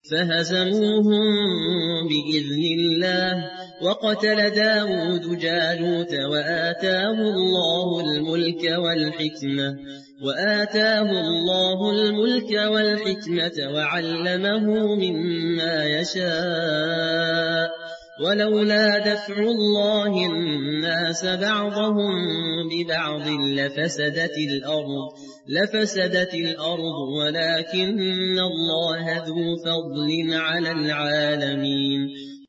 فهزموهم بإذن الله وقتل داود جالوت وآتاه الله الملك والحكمة وعلمه مما يشاء ولولا دفع الله الناس بعضهم ببعض لفسدت الأرض ولكن الله ذو فضل على العالمين